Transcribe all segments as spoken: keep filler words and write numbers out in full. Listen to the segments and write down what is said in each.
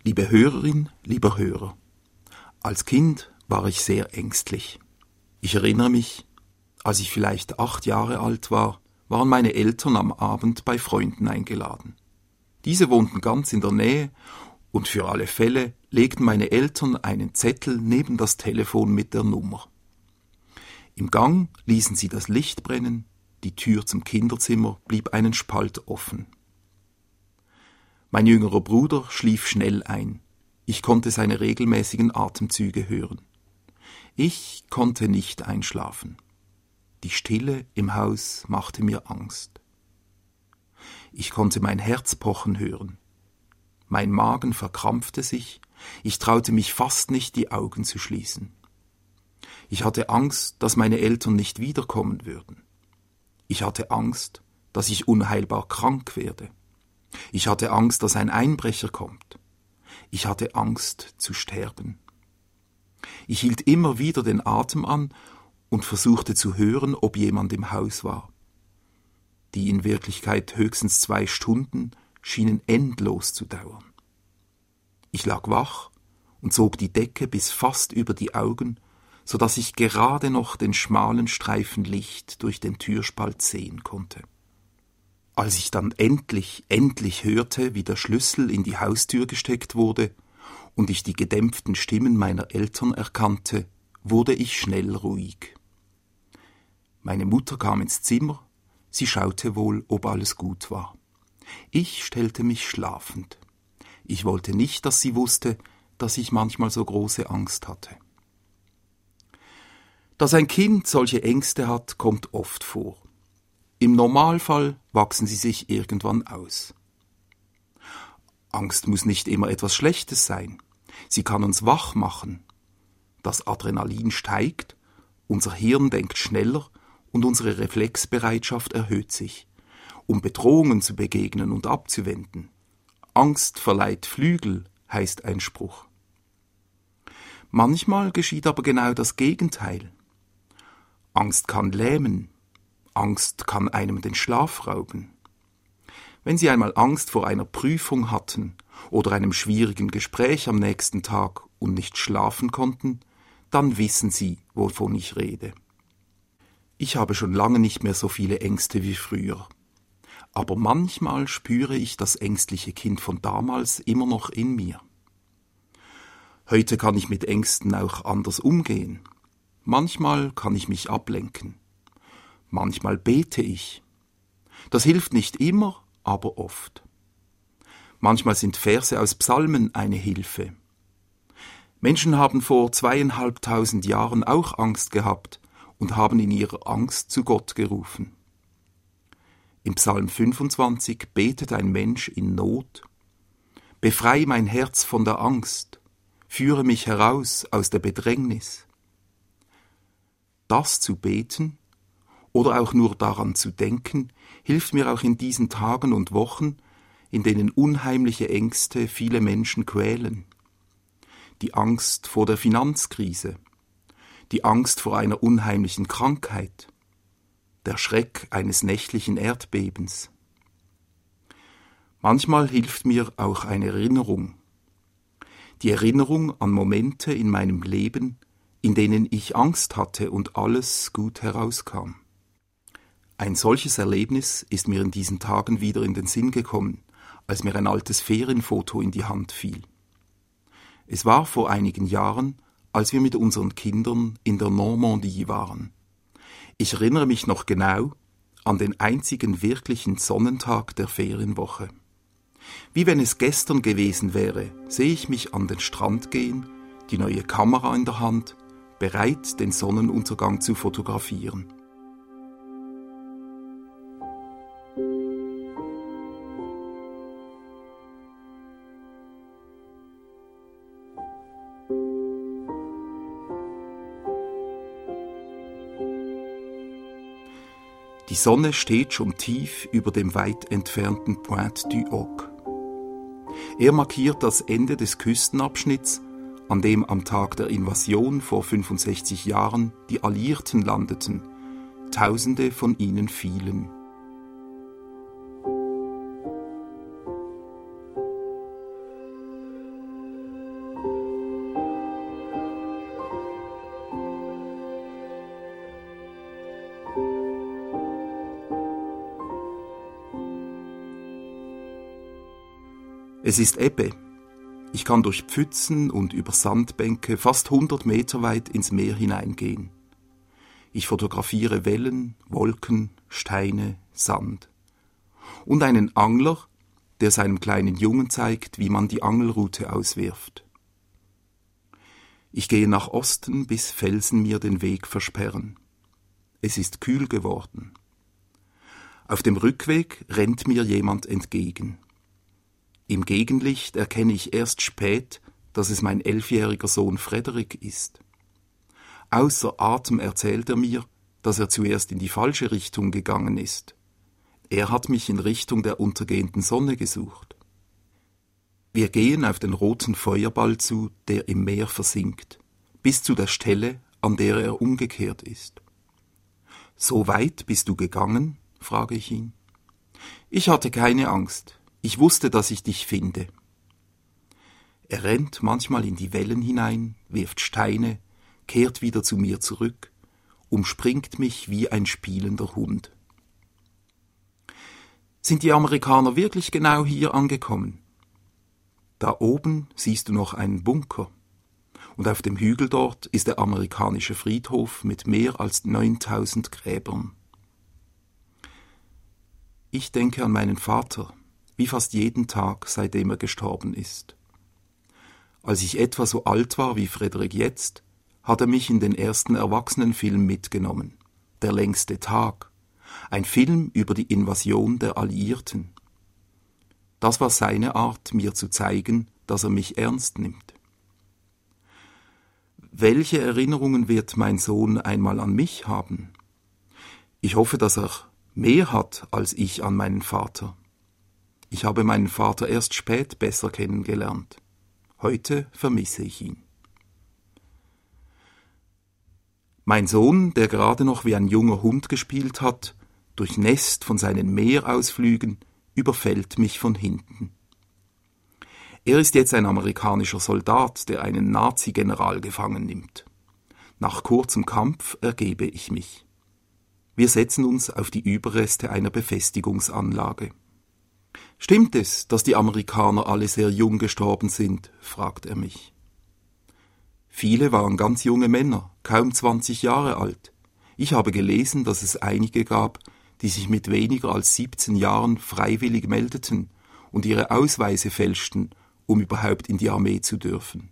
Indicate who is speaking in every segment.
Speaker 1: Liebe Hörerin, lieber Hörer, als Kind war ich sehr ängstlich. Ich erinnere mich, als ich vielleicht acht Jahre alt war, waren meine Eltern am Abend bei Freunden eingeladen. Diese wohnten ganz in der Nähe und für alle Fälle legten meine Eltern einen Zettel neben das Telefon mit der Nummer. Im Gang ließen sie das Licht brennen, die Tür zum Kinderzimmer blieb einen Spalt offen. Mein jüngerer Bruder schlief schnell ein. Ich konnte seine regelmäßigen Atemzüge hören. Ich konnte nicht einschlafen. Die Stille im Haus machte mir Angst. Ich konnte mein Herz pochen hören. Mein Magen verkrampfte sich, ich traute mich fast nicht, die Augen zu schließen. Ich hatte Angst, dass meine Eltern nicht wiederkommen würden. Ich hatte Angst, dass ich unheilbar krank werde. Ich hatte Angst, dass ein Einbrecher kommt. Ich hatte Angst zu sterben. Ich hielt immer wieder den Atem an und versuchte zu hören, ob jemand im Haus war. Die in Wirklichkeit höchstens zwei Stunden schienen endlos zu dauern. Ich lag wach und zog die Decke bis fast über die Augen, so dass ich gerade noch den schmalen Streifen Licht durch den Türspalt sehen konnte. Als ich dann endlich, endlich hörte, wie der Schlüssel in die Haustür gesteckt wurde und ich die gedämpften Stimmen meiner Eltern erkannte, wurde ich schnell ruhig. Meine Mutter kam ins Zimmer, sie schaute wohl, ob alles gut war. Ich stellte mich schlafend. Ich wollte nicht, dass sie wusste, dass ich manchmal so große Angst hatte. Dass ein Kind solche Ängste hat, kommt oft vor. Im Normalfall wachsen sie sich irgendwann aus. Angst muss nicht immer etwas Schlechtes sein. Sie kann uns wach machen. Das Adrenalin steigt, unser Hirn denkt schneller und unsere Reflexbereitschaft erhöht sich, um Bedrohungen zu begegnen und abzuwenden. Angst verleiht Flügel, heißt ein Spruch. Manchmal geschieht aber genau das Gegenteil. Angst kann lähmen. Angst kann einem den Schlaf rauben. Wenn Sie einmal Angst vor einer Prüfung hatten oder einem schwierigen Gespräch am nächsten Tag und nicht schlafen konnten, dann wissen Sie, wovon ich rede. Ich habe schon lange nicht mehr so viele Ängste wie früher. Aber manchmal spüre ich das ängstliche Kind von damals immer noch in mir. Heute kann ich mit Ängsten auch anders umgehen. Manchmal kann ich mich ablenken. Manchmal bete ich. Das hilft nicht immer, aber oft. Manchmal sind Verse aus Psalmen eine Hilfe. Menschen haben vor zweieinhalbtausend Jahren auch Angst gehabt und haben in ihrer Angst zu Gott gerufen. Im Psalm fünfundzwanzig betet ein Mensch in Not: Befreie mein Herz von der Angst, führe mich heraus aus der Bedrängnis. Das zu beten oder auch nur daran zu denken, hilft mir auch in diesen Tagen und Wochen, in denen unheimliche Ängste viele Menschen quälen. Die Angst vor der Finanzkrise, die Angst vor einer unheimlichen Krankheit, der Schreck eines nächtlichen Erdbebens. Manchmal hilft mir auch eine Erinnerung. Die Erinnerung an Momente in meinem Leben, in denen ich Angst hatte und alles gut herauskam. Ein solches Erlebnis ist mir in diesen Tagen wieder in den Sinn gekommen, als mir ein altes Ferienfoto in die Hand fiel. Es war vor einigen Jahren, als wir mit unseren Kindern in der Normandie waren. Ich erinnere mich noch genau an den einzigen wirklichen Sonnentag der Ferienwoche. Wie wenn es gestern gewesen wäre, sehe ich mich an den Strand gehen, die neue Kamera in der Hand, bereit, den Sonnenuntergang zu fotografieren. Die Sonne steht schon tief über dem weit entfernten Pointe du Hoc. Er markiert das Ende des Küstenabschnitts, an dem am Tag der Invasion vor fünfundsechzig Jahren die Alliierten landeten. Tausende von ihnen fielen. Es ist Ebbe. Ich kann durch Pfützen und über Sandbänke fast hundert Meter weit ins Meer hineingehen. Ich fotografiere Wellen, Wolken, Steine, Sand. Und einen Angler, der seinem kleinen Jungen zeigt, wie man die Angelrute auswirft. Ich gehe nach Osten, bis Felsen mir den Weg versperren. Es ist kühl geworden. Auf dem Rückweg rennt mir jemand entgegen. Im Gegenlicht erkenne ich erst spät, dass es mein elfjähriger Sohn Frederik ist. Außer Atem erzählt er mir, dass er zuerst in die falsche Richtung gegangen ist. Er hat mich in Richtung der untergehenden Sonne gesucht. Wir gehen auf den roten Feuerball zu, der im Meer versinkt, bis zu der Stelle, an der er umgekehrt ist. »So weit bist du gegangen?« frage ich ihn. »Ich hatte keine Angst. Ich wusste, dass ich dich finde.« Er rennt manchmal in die Wellen hinein, wirft Steine, kehrt wieder zu mir zurück, umspringt mich wie ein spielender Hund. »Sind die Amerikaner wirklich genau hier angekommen?« »Da oben siehst du noch einen Bunker. Und auf dem Hügel dort ist der amerikanische Friedhof mit mehr als neuntausend Gräbern.« Ich denke an meinen Vater, wie fast jeden Tag, seitdem er gestorben ist. Als ich etwa so alt war wie Frederik jetzt, hat er mich in den ersten Erwachsenenfilm mitgenommen. Der längste Tag. Ein Film über die Invasion der Alliierten. Das war seine Art, mir zu zeigen, dass er mich ernst nimmt. Welche Erinnerungen wird mein Sohn einmal an mich haben? Ich hoffe, dass er mehr hat als ich an meinen Vater. Ich habe meinen Vater erst spät besser kennengelernt. Heute vermisse ich ihn. Mein Sohn, der gerade noch wie ein junger Hund gespielt hat, durchnässt von seinen Meerausflügen, überfällt mich von hinten. Er ist jetzt ein amerikanischer Soldat, der einen Nazi-General gefangen nimmt. Nach kurzem Kampf ergebe ich mich. Wir setzen uns auf die Überreste einer Befestigungsanlage. »Stimmt es, dass die Amerikaner alle sehr jung gestorben sind?« fragt er mich. Viele waren ganz junge Männer, kaum zwanzig Jahre alt. Ich habe gelesen, dass es einige gab, die sich mit weniger als siebzehn Jahren freiwillig meldeten und ihre Ausweise fälschten, um überhaupt in die Armee zu dürfen.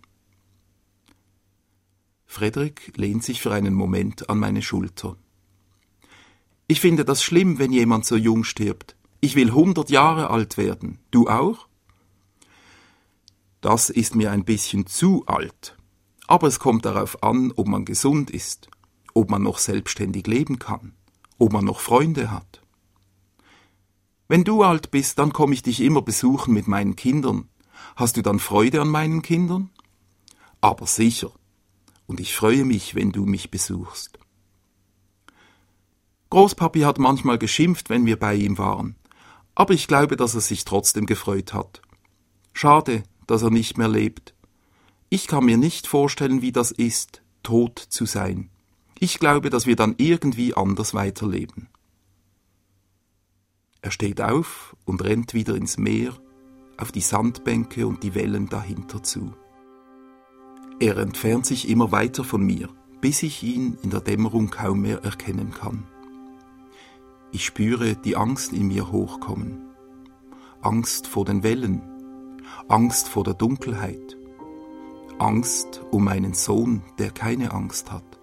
Speaker 1: Frederik lehnt sich für einen Moment an meine Schulter. »Ich finde das schlimm, wenn jemand so jung stirbt. Ich will hundert Jahre alt werden. Du auch?« »Das ist mir ein bisschen zu alt. Aber es kommt darauf an, ob man gesund ist, ob man noch selbstständig leben kann, ob man noch Freunde hat. Wenn du alt bist, dann komme ich dich immer besuchen mit meinen Kindern. Hast du dann Freude an meinen Kindern?« »Aber sicher. Und ich freue mich, wenn du mich besuchst.« Großpapi hat manchmal geschimpft, wenn wir bei ihm waren. Aber ich glaube, dass er sich trotzdem gefreut hat. Schade, dass er nicht mehr lebt. Ich kann mir nicht vorstellen, wie das ist, tot zu sein. Ich glaube, dass wir dann irgendwie anders weiterleben. Er steht auf und rennt wieder ins Meer, auf die Sandbänke und die Wellen dahinter zu. Er entfernt sich immer weiter von mir, bis ich ihn in der Dämmerung kaum mehr erkennen kann. Ich spüre die Angst in mir hochkommen. Angst vor den Wellen, Angst vor der Dunkelheit, Angst um meinen Sohn, der keine Angst hat.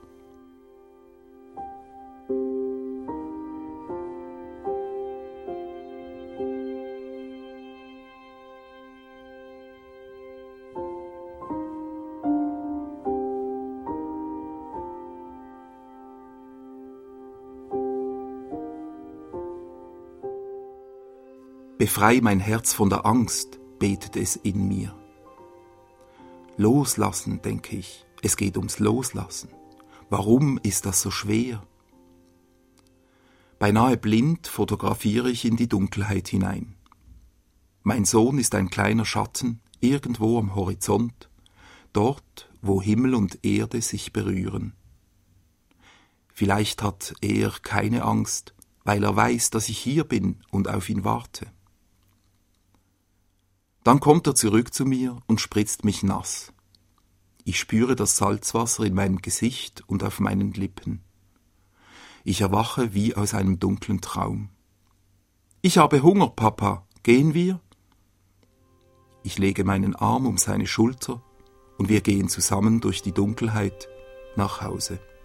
Speaker 1: Befrei mein Herz von der Angst, betet es in mir. Loslassen, denke ich, es geht ums Loslassen. Warum ist das so schwer? Beinahe blind fotografiere ich in die Dunkelheit hinein. Mein Sohn ist ein kleiner Schatten irgendwo am Horizont, dort, wo Himmel und Erde sich berühren. Vielleicht hat er keine Angst, weil er weiß, dass ich hier bin und auf ihn warte. Dann kommt er zurück zu mir und spritzt mich nass. Ich spüre das Salzwasser in meinem Gesicht und auf meinen Lippen. Ich erwache wie aus einem dunklen Traum. »Ich habe Hunger, Papa. Gehen wir?« Ich lege meinen Arm um seine Schulter und wir gehen zusammen durch die Dunkelheit nach Hause.